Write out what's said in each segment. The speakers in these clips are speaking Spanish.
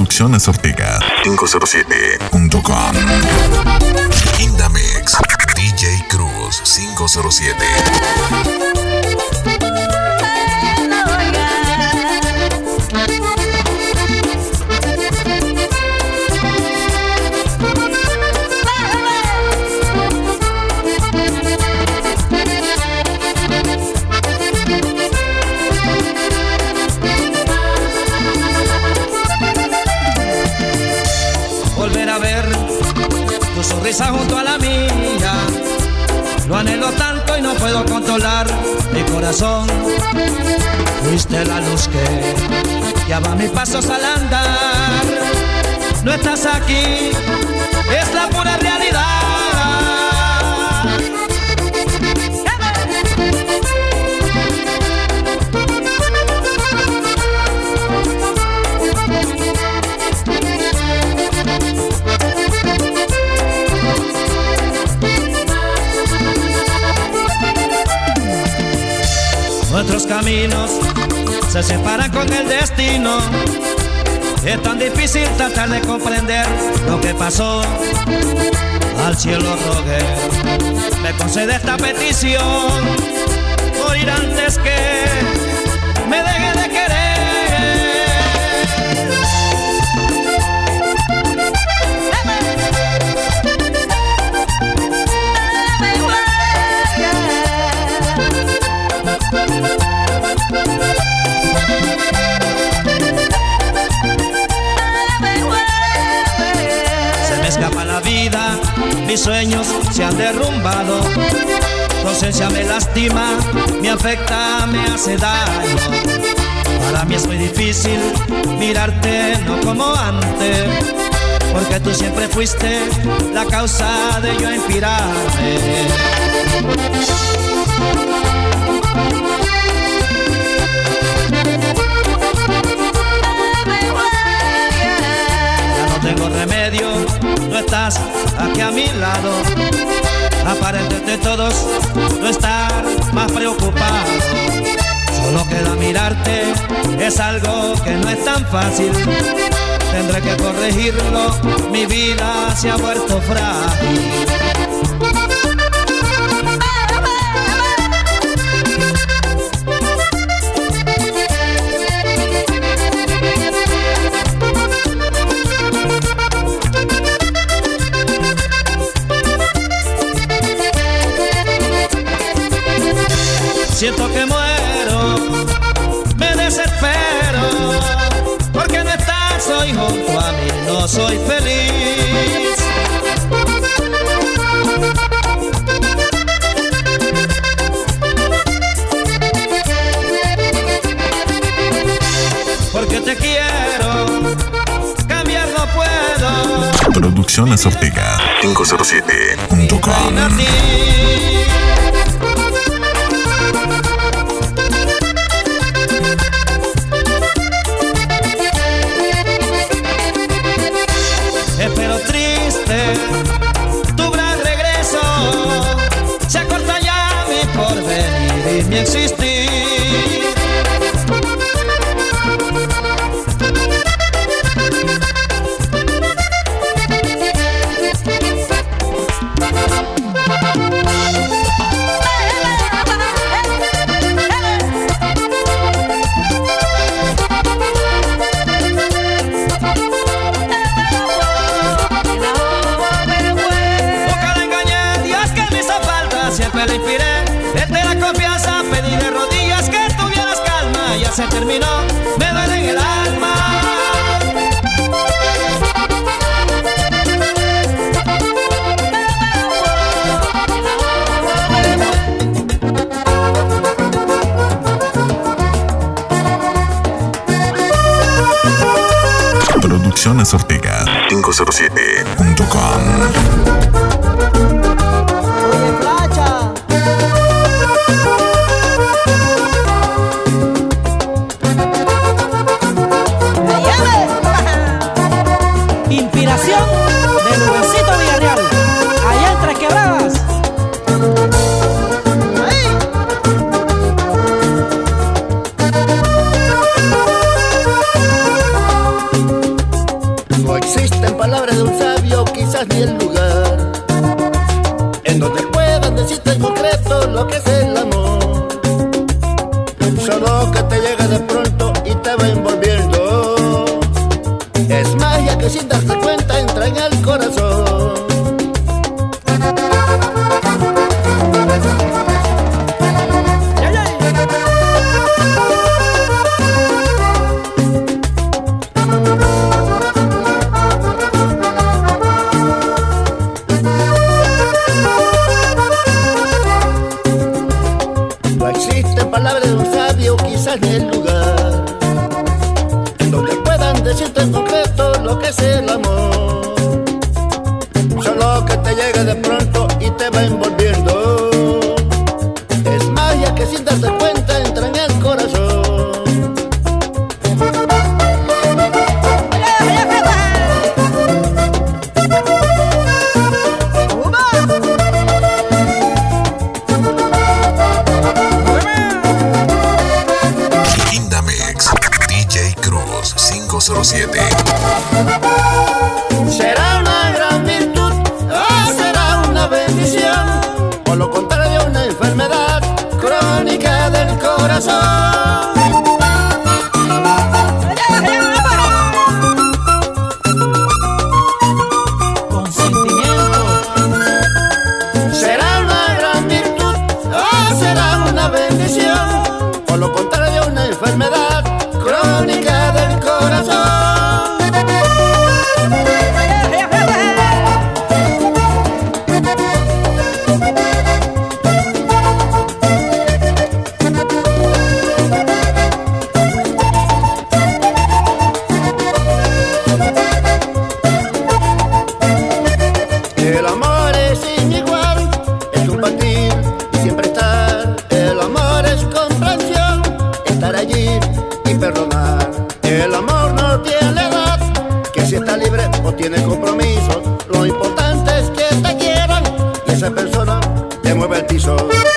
Producciones Ortega 507.com. Indamix DJ Cruz 507. Sonrisa junto a la mía, lo anhelo tanto y no puedo controlar mi corazón. Fuiste la luz que guiaba mis pasos al andar. No estás aquí, es la pura realidad. Nuestros caminos se separan con el destino. Es tan difícil tratar de comprender lo que pasó. Al cielo rogué, me concede esta petición: morir antes que me deje de querer. Escapa la vida, mis sueños se han derrumbado. Tu ausencia me lastima, me afecta, me hace daño. Para mí es muy difícil mirarte no como antes, porque tú siempre fuiste la causa de yo inspirarme. Tengo remedio, no estás aquí a mi lado. Aparente de todos, no estar más preocupado. Solo queda mirarte, es algo que no es tan fácil. Tendré que corregirlo, mi vida se ha vuelto frágil. Siento que muero, me desespero, porque no estás hoy junto a mí, no soy feliz. Porque te quiero, cambiar no puedo. Producciones Ortega 507.com. Espero triste tu gran regreso. Se acorta ya mi porvenir y mi existir. Le inspiré, desde la confianza pedí de rodillas que tuvieras calma. Ya se terminó, me duele en el alma. Producciones Ortega 507.com. Inspiración de Luisito Villarreal, allá en Tres Quebradas. decirte en concreto lo que es el amor. Solo que te llegue de pronto y te va envolviendo. Es magia que sin darte cuenta entra en el corazón. Indamix, DJ Cruz 507. ¿Será una gran virtud o será una bendición? O lo contrario, una enfermedad crónica del corazón. Con sentimiento. ¿Será una gran virtud o será una bendición? O lo contrario, una enfermedad crónica del corazón. El amor es sin igual, es compartir y siempre estar. El amor es comprensión, estar allí y perdonar. El amor no tiene edad, que si está libre o tiene compromiso. Lo importante es que te quieran y esa persona te mueve el piso.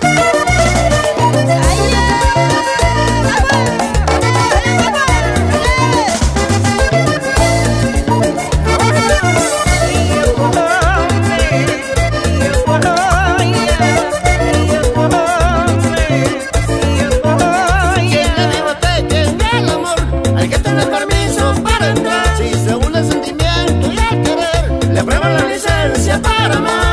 ¿Quién le dijo a usted que en el amor hay que tener permiso para entrar? Si se une el sentimiento y el querer, le prueban la licencia para amar.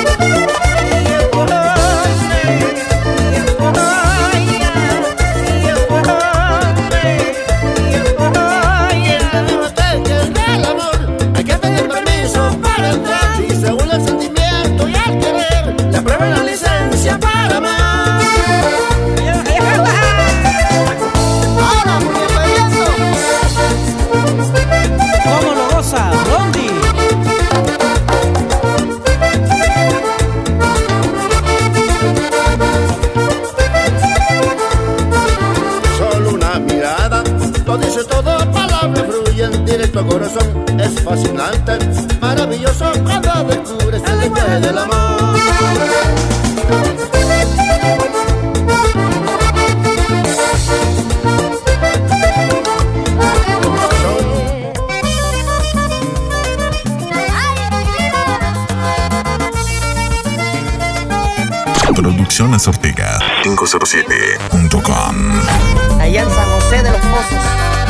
¿Quién le dijo a usted que en el amor hay que tener permiso para entrar? Si se une el sentimiento y el querer, le prueban la licencia para amar. Ahora, porque estoy ¿Cómo lo goza, Rondi? solo una mirada lo dice todo, palabras fluyen directo al corazón. Es fascinante, maravilloso cuando descubres el lenguaje del amor. Producciones Ortega 507.com. allá en San José de los Pozos.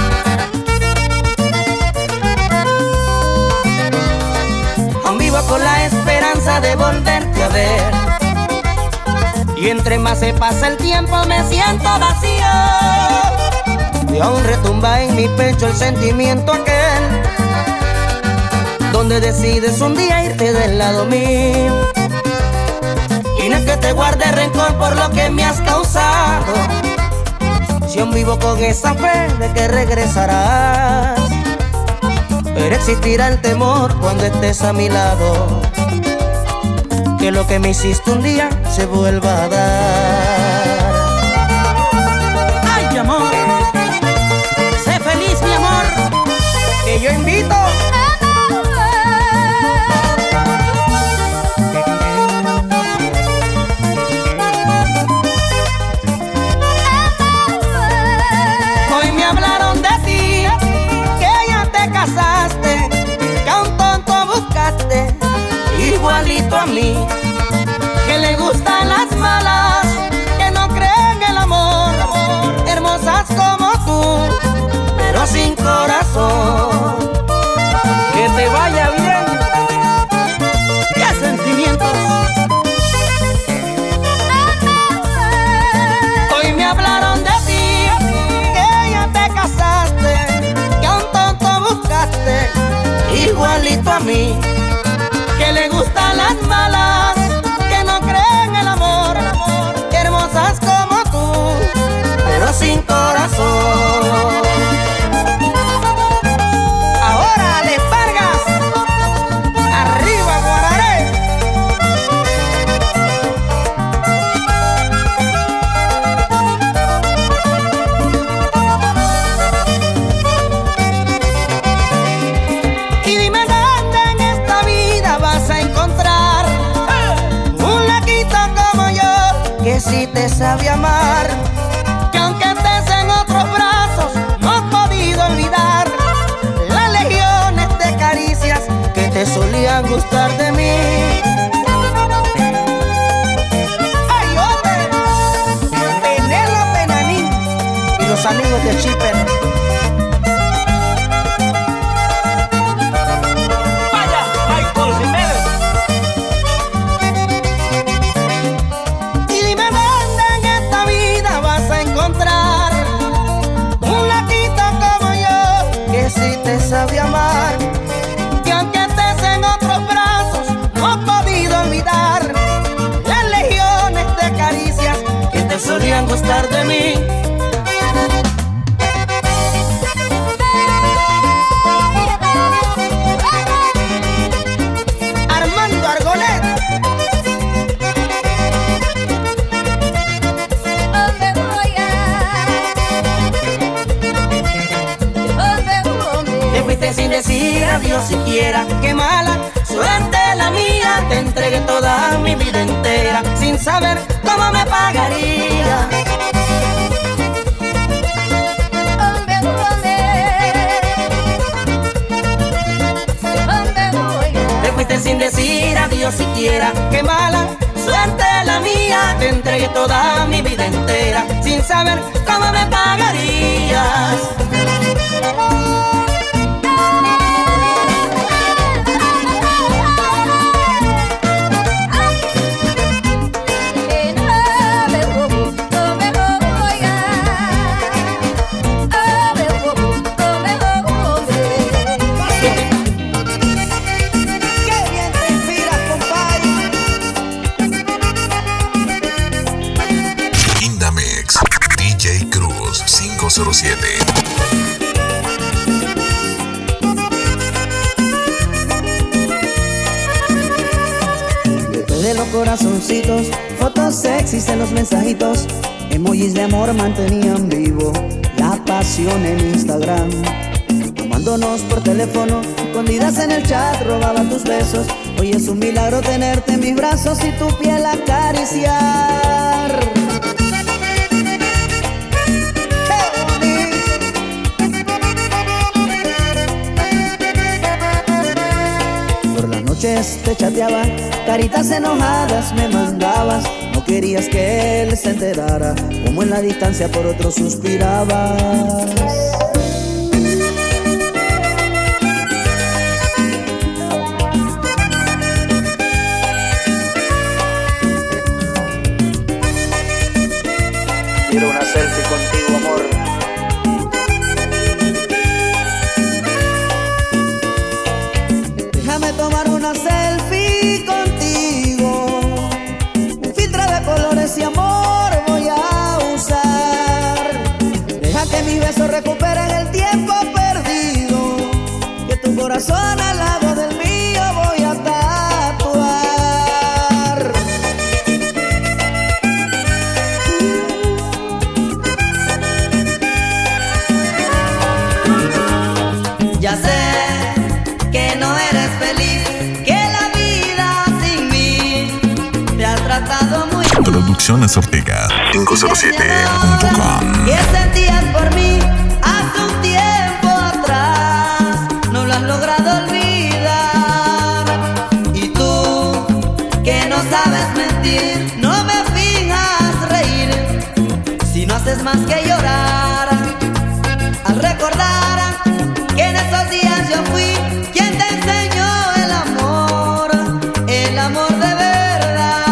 Aún vivo con la esperanza de volverte a ver, y entre más se pasa el tiempo me siento vacío, y aún retumba en mi pecho el sentimiento aquel, donde decides un día irte del lado mío. Y no es que te guarde rencor por lo que me has causado, si aún vivo con esa fe de que regresarás, pero existirá el temor cuando estés a mi lado, que lo que me hiciste un día se vuelva a dar. ¡Ay, amor! ¡Sé feliz, mi amor! Que yo invito hoy me hablaron de ti, que ya te casaste, que a un tonto buscaste, igualito a mí, que le gustan las malas, que no creen el amor, hermosas como tú, pero sin corazón. Que te vaya bien, qué sentimientos. Hoy me hablaron de ti, que ya te casaste, que a un tonto buscaste, igualito a mí, que le gustan las malas, sí te sabe amar, que aunque estés en otros brazos, no has podido olvidar las legiones de caricias que te solían gustar de mí. ¡Ay, hombre! Penélope Nanín y los amigos de Chipper. Sabe amar, que aunque estés en otros brazos, no has podido olvidar las legiones de caricias que te solían gustar de mí. Armando Argolet. Sin decir adiós siquiera, qué mala suerte la mía. Te entregué toda mi vida entera sin saber cómo me pagaría. Te fuiste sin decir adiós siquiera, qué mala suerte la mía. Te entregué toda mi vida entera sin saber cómo me pagarías. DJ Cruz 507. Después de los corazoncitos, fotos sexys en los mensajitos, emojis de amor mantenían vivo la pasión en Instagram. Tomándonos por teléfono, escondidas en el chat, robaba tus besos. Hoy es un milagro tenerte en mis brazos y tu piel acariciar. Te chateaba, caritas enojadas me mandabas. No querías que él se enterara, como en la distancia por otro suspirabas. Quiero una selfie contigo, amor. Déjame tomar una selfie contigo. Un filtro de colores y amor voy a usar. Deja que mis besos recuperen el tiempo perdido, que tu corazón al lado del mío voy a tatuar. Ya sé que no eres feliz, que la vida sin mí te ha tratado muy mal. Producciones Ortega 507.com. ¿Qué sentías por mí hace un tiempo atrás? No lo has logrado olvidar. Y tú, que no sabes mentir, no me finjas reír, si no haces más que llorar al recordar que en esos días yo fui quien te enseñó el amor de verdad.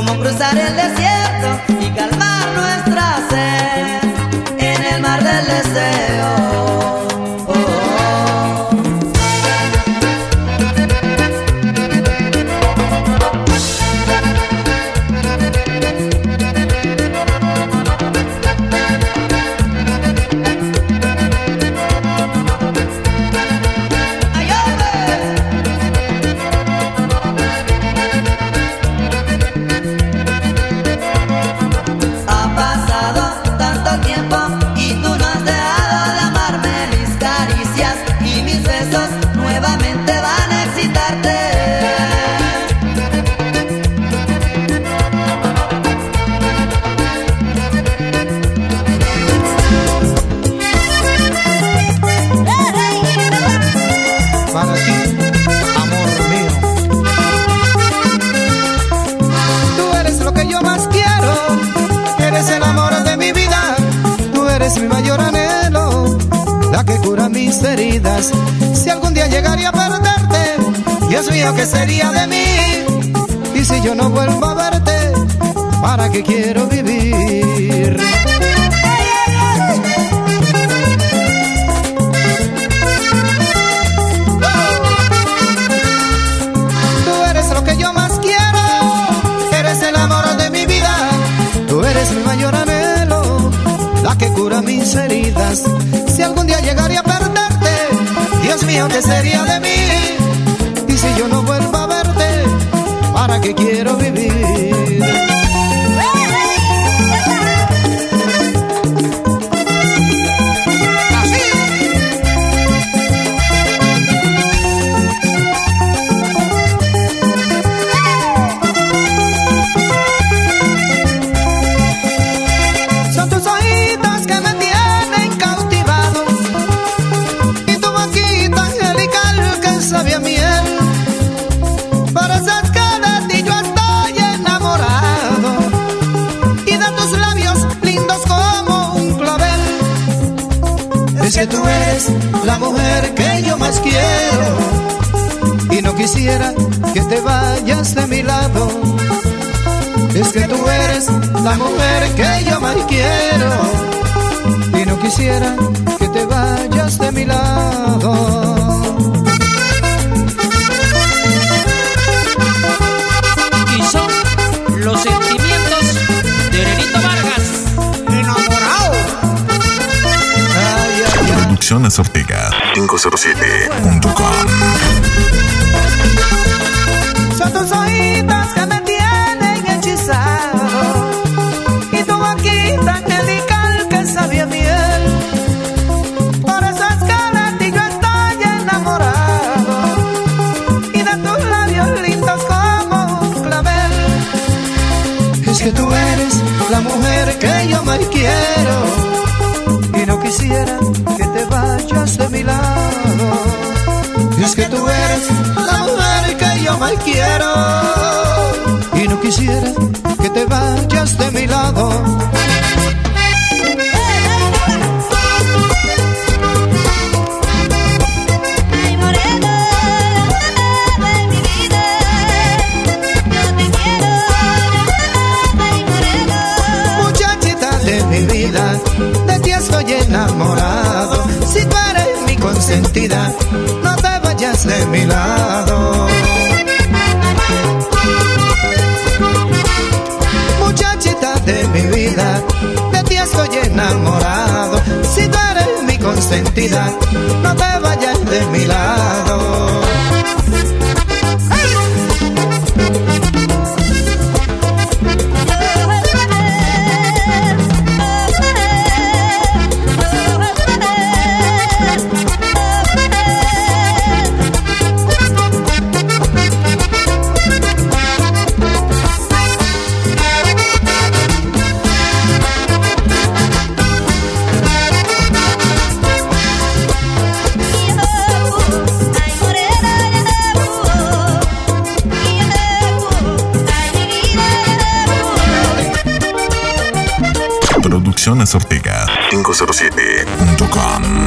cómo cruzar el desierto y calmar nuestra sed en el mar del deseo. Mi mayor anhelo, la que cura mis heridas. Si algún día llegaría a perderte, Dios mío, ¿qué sería de mí? Y si yo no vuelvo a verte, ¿para qué quiero vivir? Tú eres lo que yo más quiero, eres el amor de mi vida, tú eres mi mayor anhelo, la que cura mis heridas. Si algún día llegaría a perderte, Dios mío, ¿qué sería de mí? Y si yo no vuelvo a verte, ¿para qué quiero vivir? Es que tú eres la mujer que yo más quiero y no quisiera que te vayas de mi lado. Es que tú eres la mujer que yo más quiero y no quisiera que te vayas de mi lado. Y son los sentimientos de Nenito Vargas, enamorado. Producciones Ortega 507.com. Son tus ojitos que me tienen hechizado y tu boquita angelical que sabe a miel. Por esas caras de yo estoy enamorado y de tus labios lindos como un clavel. Es que tú eres la mujer que yo más quiero y no quisiera que te vayas de mi lado. Y es que tú eres la mujer que yo más quiero y no quisiera que te vayas de mi lado. Ay, morena de mi vida, yo te quiero. Ay, morena, Muchachita de mi vida, de ti estoy enamorado. Si tú eres mi consentida, no te vayas de mi lado. Muchachita de mi vida, de ti estoy enamorado. Si tú eres mi consentida, no te vayas de mi lado. Producciones Ortega 507.com.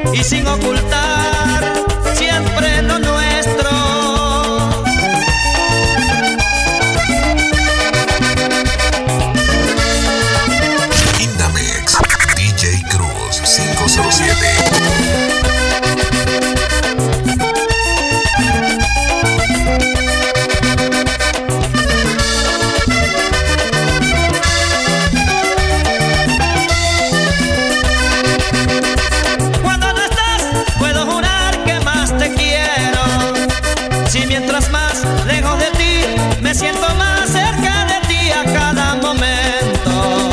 y sin ocultar siempre lo nuestro. Indamix, DJ Cruz 507. Mientras más lejos de ti, me siento más cerca de ti a cada momento.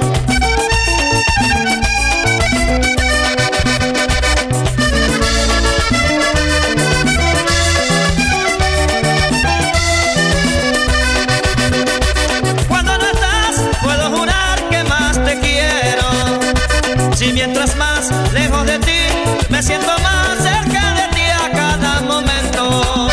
Cuando no estás, puedo jurar que más te quiero. Si mientras más lejos de ti, me siento más cerca de ti a cada momento.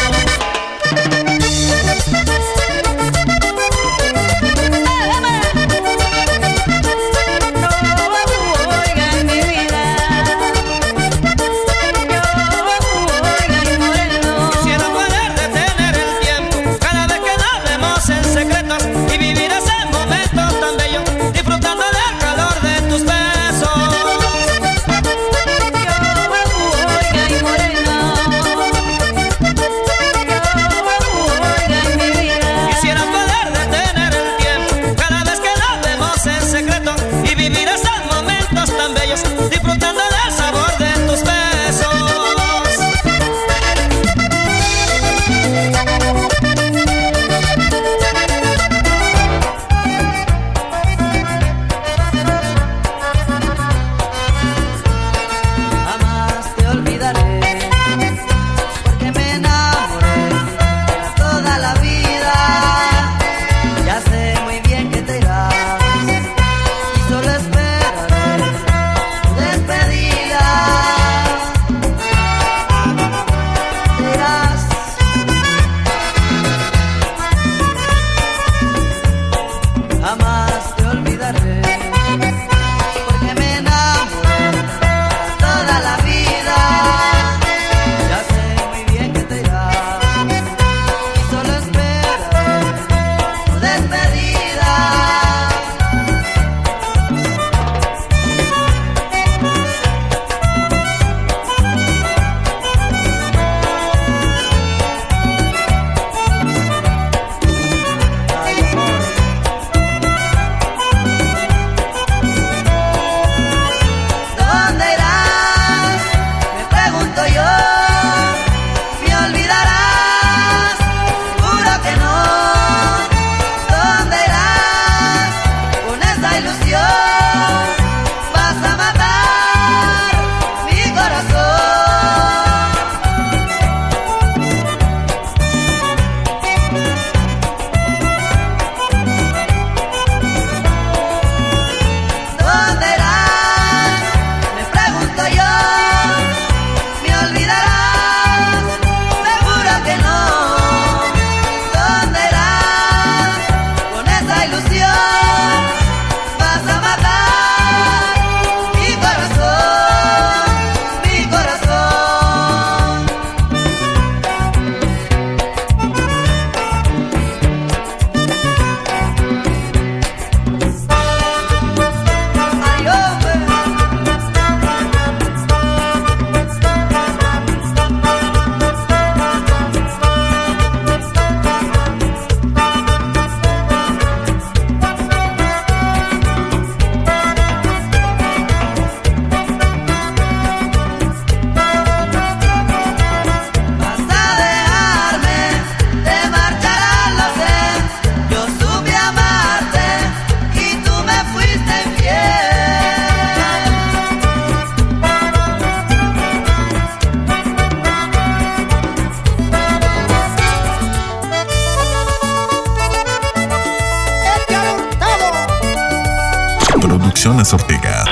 Producciones Ortega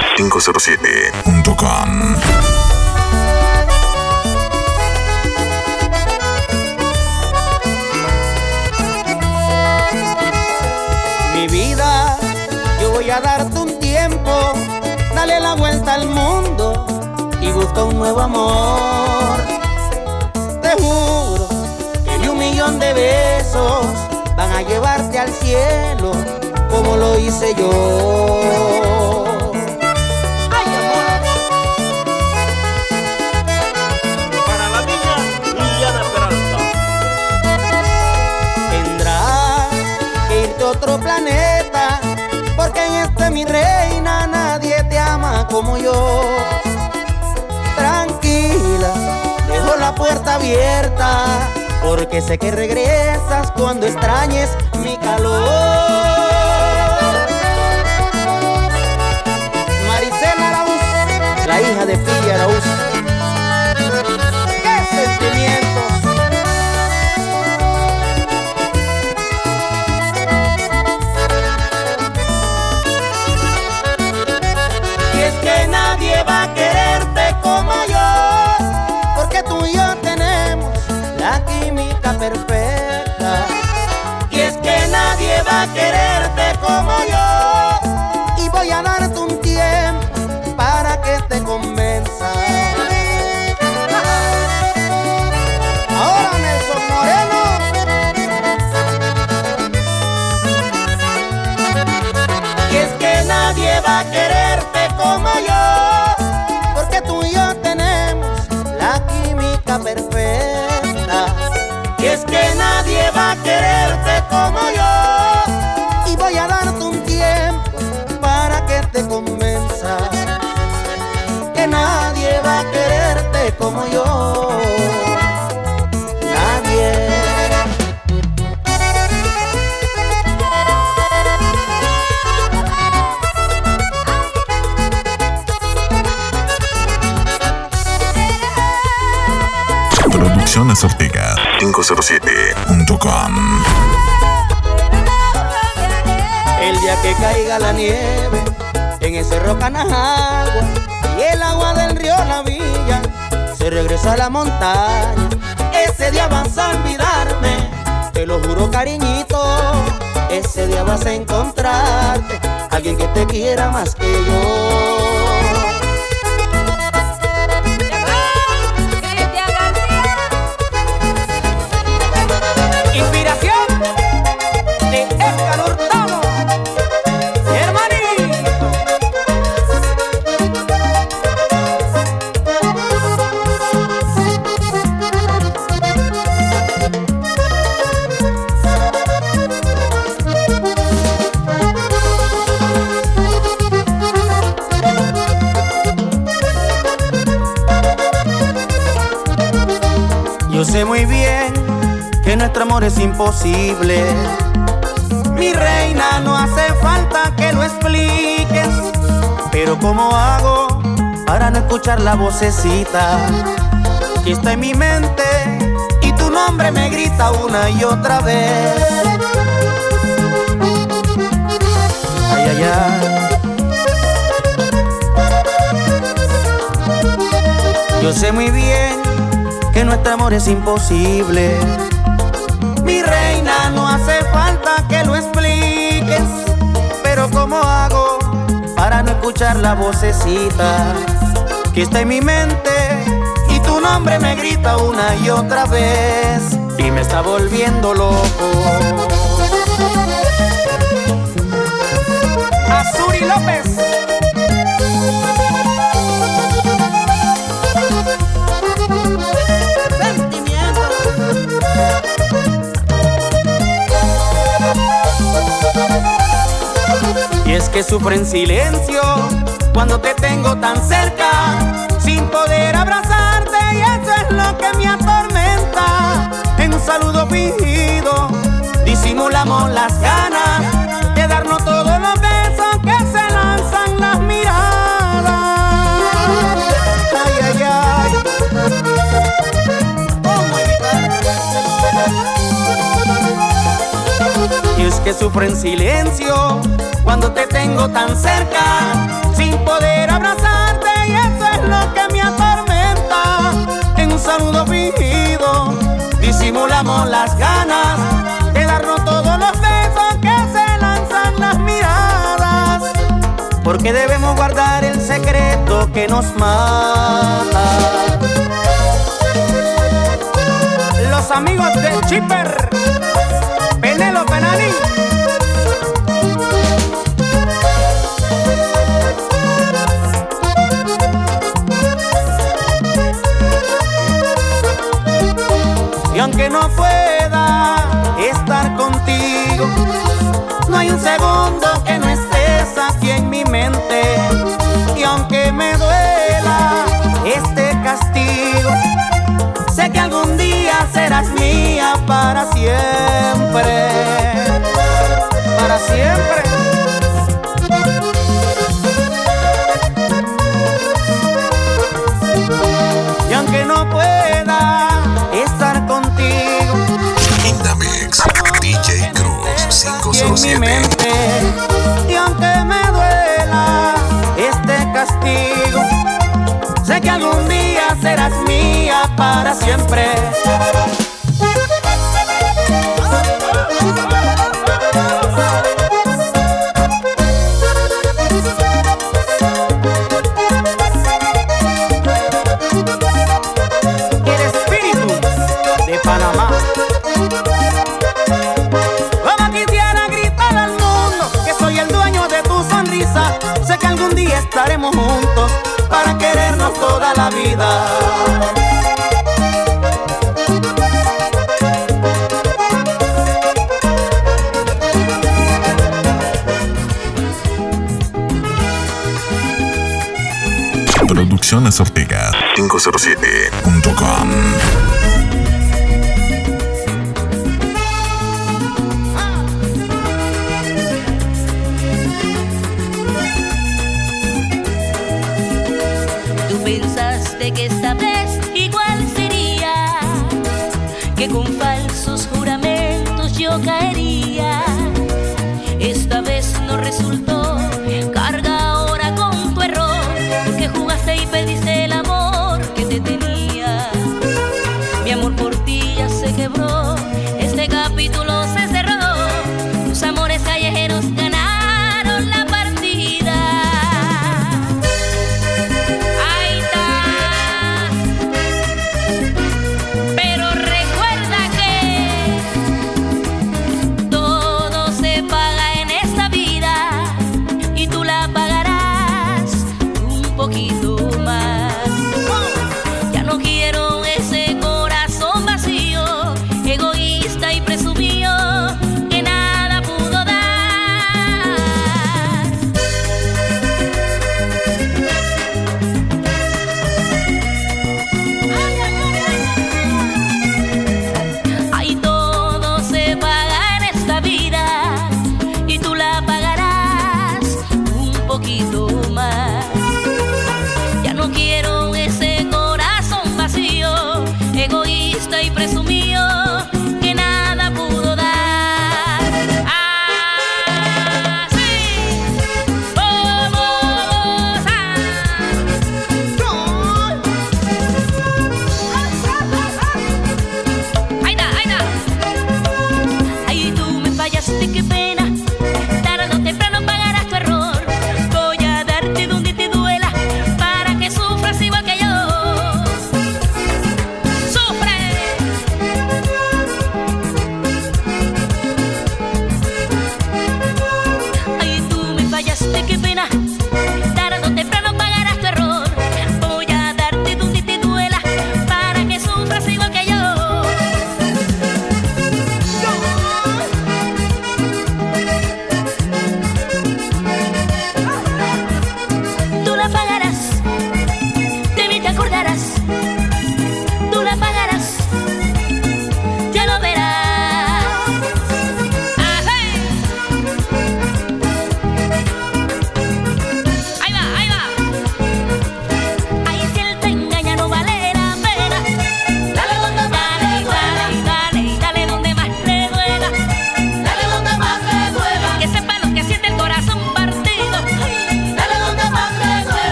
507.com. Mi vida, yo voy a darte un tiempo, dale la vuelta al mundo y busca busca un nuevo amor. Te juro que ni 1.000.000 de besos van a llevarte al cielo como lo hice yo. Ay, amor. Para la niña Liliana Peralta. Tendrás que irte a otro planeta, porque en este, mi reina, nadie te ama como yo. Tranquila, dejo la puerta abierta, porque sé que regresas cuando extrañes mi calor. Maricela Araúz, la hija de Pilla Araúz. ¡Qué sentimientos! Y es que nadie va a quererte como yo, porque tú y yo tenemos la química perfecta. Y es que nadie va a quererte como yo, y voy a darte un tiempo para que te convenza. Ahora Nelson Moreno. Y es que nadie va a quererte como yo, porque tú y yo tenemos la química perfecta. Y es que nadie va a quererte como yo, y voy a darte un tiempo para que te convenza que nadie va a quererte como yo. Nadie. Producciones Ortega 507.com. El día que caiga la nieve en ese Cerro Canajagua y el agua del río La Villa se regresa a la montaña, ese día vas a olvidarme, te lo juro, cariñito. Ese día vas a encontrarte alguien que te quiera más que yo. Yo sé muy bien que nuestro amor es imposible. Mi reina, no hace falta que lo expliques, pero ¿cómo hago para no escuchar la vocecita que está en mi mente y tu nombre me grita una y otra vez? Ay, ay, ay. Yo sé muy bien que nuestro amor es imposible. Mi reina, no hace falta que lo expliques, pero ¿cómo hago para no escuchar la vocecita que está en mi mente y tu nombre me grita una y otra vez y me está volviendo loco? Azuri López. Y es que sufro en silencio cuando te tengo tan cerca, sin poder abrazarte, y eso es lo que me atormenta. En un saludo fingido disimulamos las ganas de darnos todos los besos que se lanzan las miradas. Ay, ay, ay. ¿Cómo evitar? Y es que sufro en silencio cuando te tengo tan cerca, sin poder abrazarte, y eso es lo que me atormenta. En un saludo fingido disimulamos las ganas de darnos todos los besos que se lanzan las miradas, porque debemos guardar el secreto que nos mata. Chipper, Penelo Penani. Y aunque no pueda estar contigo, no hay un segundo que no estés aquí en mi mente. Y aunque me duela este castigo, sé que algún día serás mía para siempre. Para siempre. Y aunque no pueda estar contigo, Indamix, DJ Cruz y en mi 507. mente, y aunque me duela este castigo, sé que algún día serás mía para siempre. El espíritu de Panamá. Como quisiera gritar al mundo que soy el dueño de tu sonrisa. Sé que algún día estaremos juntos para querernos toda la vida. Producciones Ortega 507.com. Tú pensaste que esta vez igual sería, que con falsos juramentos yo caería. Esta vez no resultó, carga ahora con tu error, porque jugaste y pediste el amor que te tenía. Mi amor por ti ya se quebró, este capítulo se cerró. Tus amores callejeros ganaron la partida. Ahí está. Pero recuerda que todo se paga en esta vida.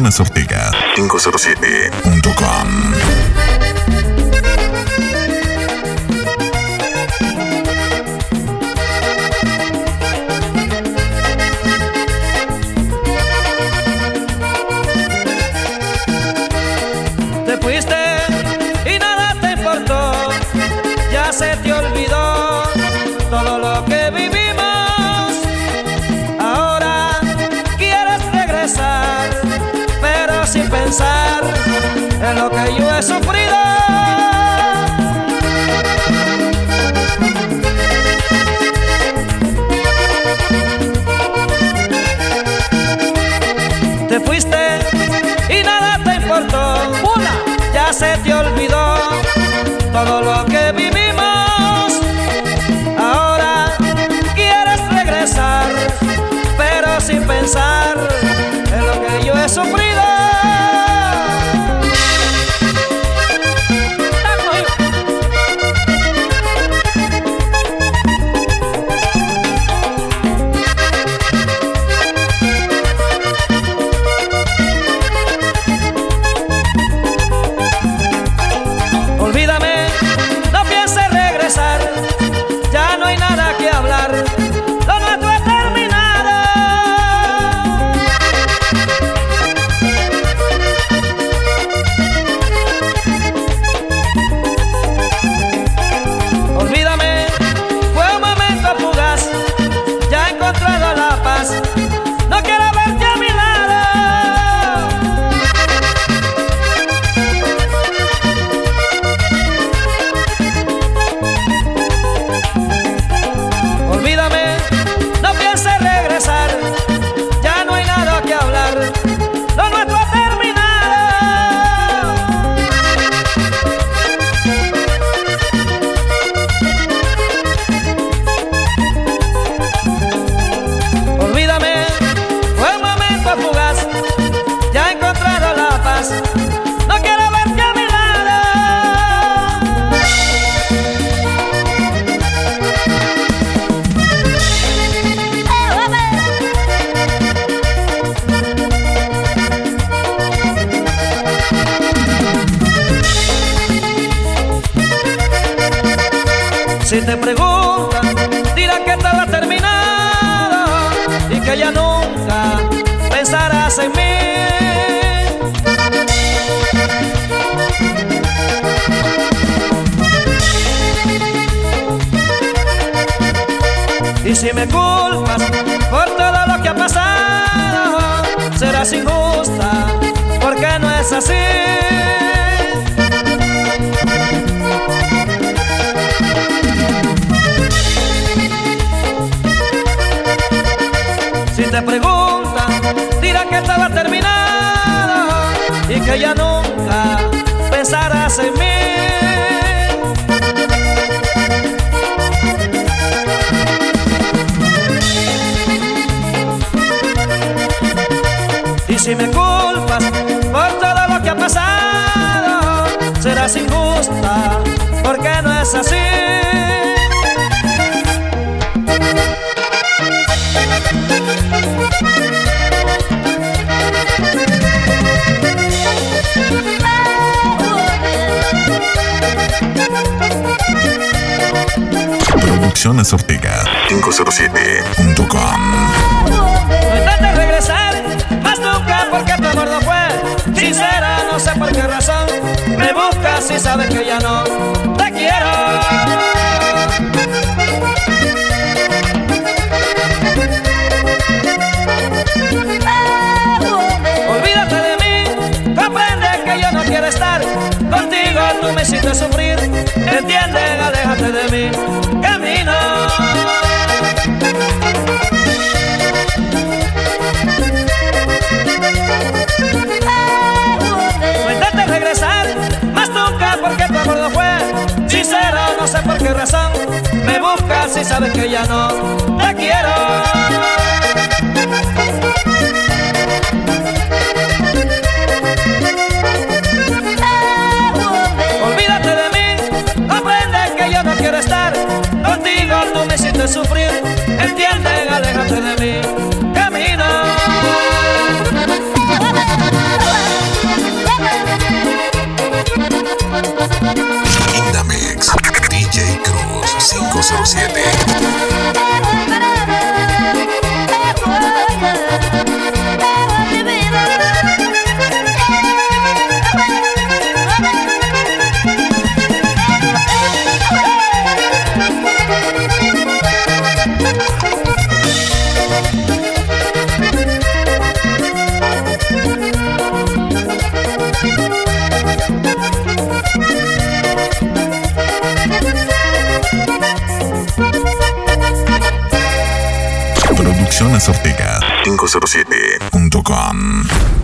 Producciones Ortega 507.com. Te fuiste y nada te importó, ya se te olvidó todo lo que vivimos. Ahora quieres regresar, pero sin pensar en lo que yo he sufrido. Te fuiste y nada te importó, ya se te olvidó todo lo que vivimos. Ahora quieres regresar, pero sin pensar en lo que yo he sufrido. Olvídame, no pienses regresar, ya no hay nada que hablar, lo nuestro es terminado. Olvídame, fue un momento fugaz, ya he encontrado la paz, no quiero verte a mi lado. Olvídame, no pienses regresar, ya no hay nada que hablar, lo nuestro ha terminado. Olvídame, fue un momento fugaz, ya he encontrado la paz, no quiero verte a mi lado. Si te preguntan, dirán que todo ha terminado y que ya nunca pensarás en mí. Y si me culpas por todo lo que ha pasado, serás injusta, porque no es así. Si te preguntan, dirán que todo ha terminado y que ya nunca pensarás en mí. Y si me culpas por todo lo que ha pasado, serás injusta, porque no es así. Producciones Ortega 507.com. No intentes regresar, más nunca, porque tu amor no fue sincera. No sé por qué razón me buscas y sabes que ya no te quiero. Olvídate de mí, comprende que yo no quiero estar contigo. Tú me hiciste sufrir, entiende, aléjate de mí, camino. No intentes regresar, más nunca, porque tu amor no fue sincero. No sé por qué razón me buscas y sabes que ya no te quiero. Olvídate de mí, comprende que yo no quiero estar contigo. Tú me hiciste sufrir, entiende, aléjate de mí, camino. Producciones Ortega 507.com.